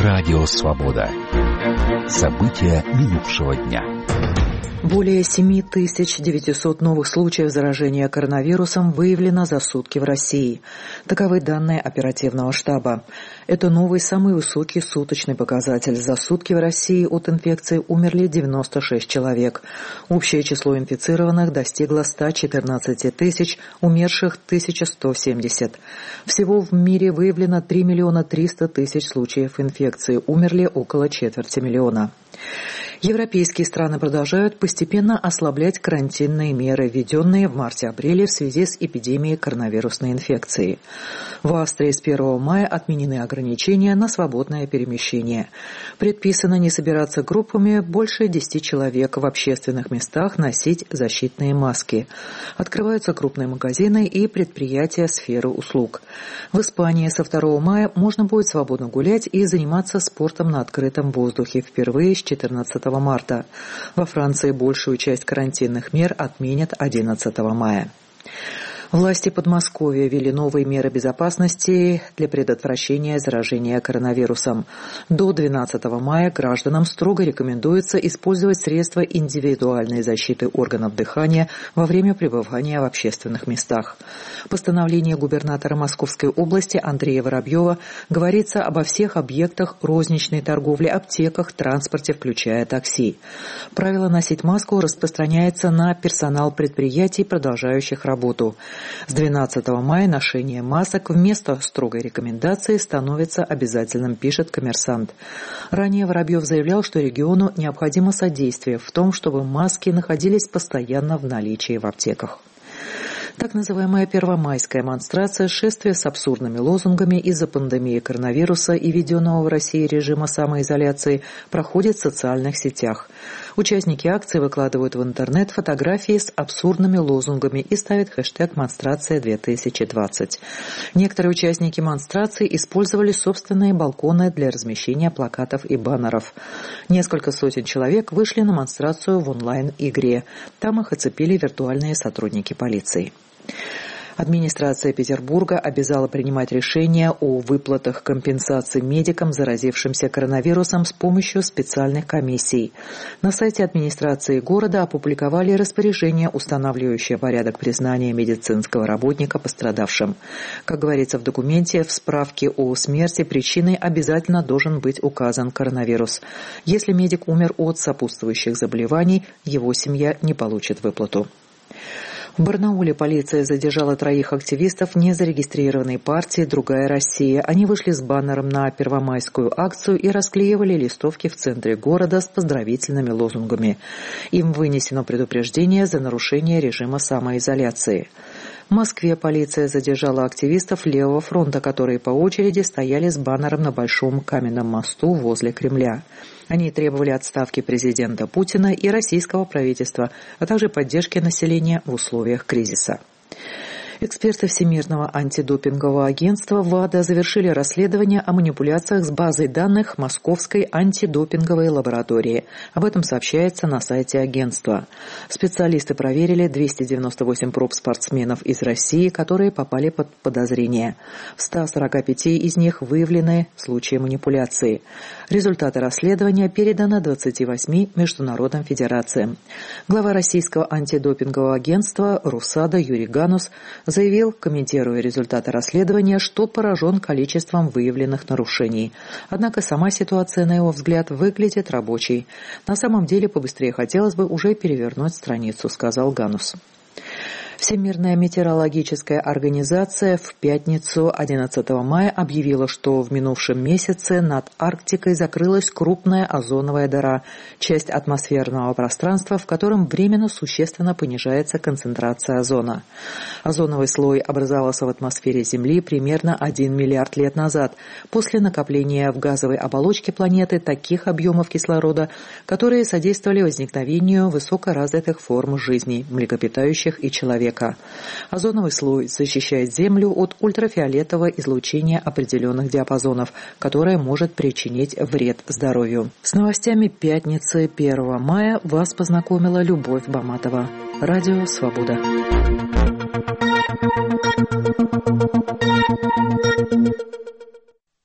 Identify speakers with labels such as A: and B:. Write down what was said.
A: Радио «Свобода». События минувшего дня.
B: Более 7900 новых случаев заражения коронавирусом выявлено за сутки в России. Таковы данные оперативного штаба. Это новый, самый высокий суточный показатель. За сутки в России от инфекции умерли 96 человек. Общее число инфицированных достигло 114 тысяч, умерших 1170. Всего в мире выявлено 3 300 000 случаев инфекции. Умерли около четверти миллиона. Европейские страны продолжают постепенно ослаблять карантинные меры, введенные в марте-апреле в связи с эпидемией коронавирусной инфекции. В Австрии с 1 мая отменены ограничения на свободное перемещение. Предписано не собираться группами больше 10 человек в общественных местах, носить защитные маски. Открываются крупные магазины и предприятия сферы услуг. В Испании со 2 мая можно будет свободно гулять и заниматься спортом на открытом воздухе впервые с 14 марта. Во Франции большую часть карантинных мер отменят 11 мая. Власти Подмосковья ввели новые меры безопасности для предотвращения заражения коронавирусом. До 12 мая гражданам строго рекомендуется использовать средства индивидуальной защиты органов дыхания во время пребывания в общественных местах. В постановлении губернатора Московской области Андрея Воробьева говорится обо всех объектах розничной торговли, аптеках, транспорте, включая такси. Правило носить маску распространяется на персонал предприятий, продолжающих работу. С 12 мая ношение масок вместо строгой рекомендации становится обязательным, пишет «Коммерсант». Ранее Воробьев заявлял, что региону необходимо содействие в том, чтобы маски находились постоянно в наличии в аптеках. Так называемая первомайская монстрация, шествие с абсурдными лозунгами из-за пандемии коронавируса и введенного в России режима самоизоляции, проходит в социальных сетях. Участники акции выкладывают в интернет фотографии с абсурдными лозунгами и ставят хэштег «Монстрация-2020». Некоторые участники монстрации использовали собственные балконы для размещения плакатов и баннеров. Несколько сотен человек вышли на монстрацию в онлайн-игре. Там их оцепили виртуальные сотрудники полиции. Администрация Петербурга обязала принимать решения о выплатах компенсаций медикам, заразившимся коронавирусом, с помощью специальных комиссий. На сайте администрации города опубликовали распоряжение, устанавливающее порядок признания медицинского работника пострадавшим. Как говорится в документе, в справке о смерти причиной обязательно должен быть указан коронавирус. Если медик умер от сопутствующих заболеваний, его семья не получит выплату. В Барнауле полиция задержала 3 активистов незарегистрированной партии «Другая Россия». Они вышли с баннером на первомайскую акцию и расклеивали листовки в центре города с поздравительными лозунгами. Им вынесено предупреждение за нарушение режима самоизоляции. В Москве полиция задержала активистов Левого фронта, которые по очереди стояли с баннером на Большом каменном мосту возле Кремля. Они требовали отставки президента Путина и российского правительства, а также поддержки населения в условиях кризиса. Эксперты Всемирного антидопингового агентства ВАДА завершили расследование о манипуляциях с базой данных Московской антидопинговой лаборатории. Об этом сообщается на сайте агентства. Специалисты проверили 298 проб спортсменов из России, которые попали под подозрение. В 145 из них выявлены случаи манипуляции. Результаты расследования переданы 28 международным федерациям. Глава российского антидопингового агентства РУСАДА Юрий Ганус заявил, комментируя результаты расследования, что поражен количеством выявленных нарушений. Однако сама ситуация, на его взгляд, выглядит рабочей. На самом деле, побыстрее хотелось бы уже перевернуть страницу, сказал Ганус. Всемирная метеорологическая организация в пятницу 11 мая объявила, что в минувшем месяце над Арктикой закрылась крупная озоновая дыра, часть атмосферного пространства, в котором временно существенно понижается концентрация озона. Озоновый слой образовался в атмосфере Земли примерно 1 миллиард лет назад, после накопления в газовой оболочке планеты таких объемов кислорода, которые содействовали возникновению высокоразвитых форм жизни, млекопитающих и человека. Озоновый слой защищает Землю от ультрафиолетового излучения определенных диапазонов, которое может причинить вред здоровью. С новостями пятницы 1 мая вас познакомила Любовь Баматова. Радио «Свобода».